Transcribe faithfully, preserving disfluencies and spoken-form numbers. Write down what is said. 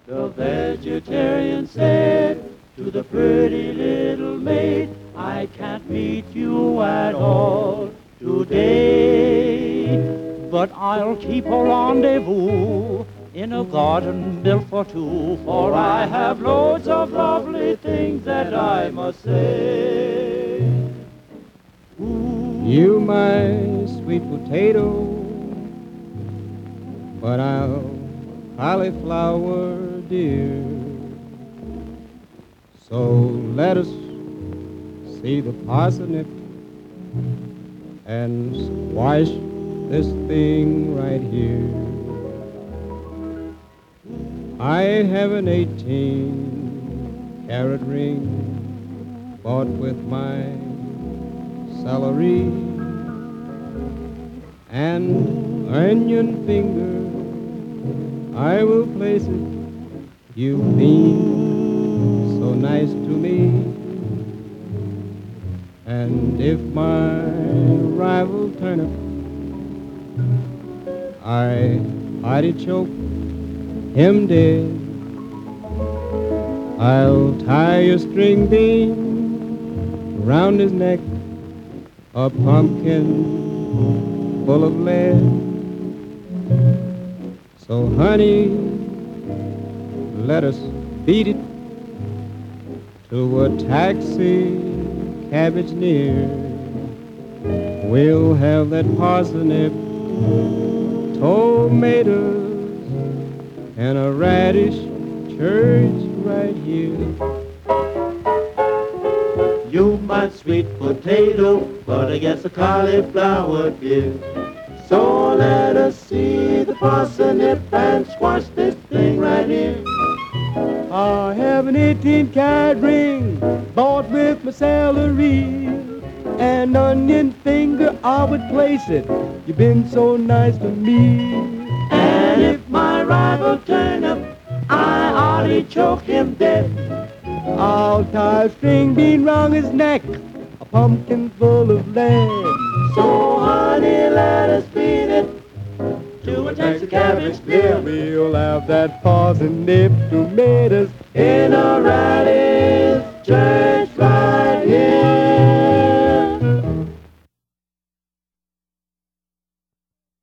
The vegetarian said to the pretty little maid, I can't meet you at all today, but I'll keep a rendezvous in a garden built for two, for I have loads of lovely things that I must say. Ooh. You, my sweet potato, but I'll cauliflower, dear. So let us see the parsnip and squash this thing right here. I have an eighteen carat ring bought with my salary, and onion finger I will place it. You've been so nice to me. And if my rival turnip I artichoke him dead, I'll tie a string bean round his neck, a pumpkin full of lead. So honey, let us beat it to a taxi cabbage near. We'll have that parsnip, tomatoes, and a radish church right here. You, my sweet potato, but I guess a cauliflower, dear. So let us see the parsnip and squash this thing right here. I have an eighteen carat ring bought with my salary, and onion finger I would place it. You've been so nice to me. And if my rival turn up, I artichoke him dead. I'll tie a string bean round his neck, a pumpkin full of lead. So honey, let us beat it to a Texas cabbage deal. We'll have that parsnip, tomatoes, In a radish church right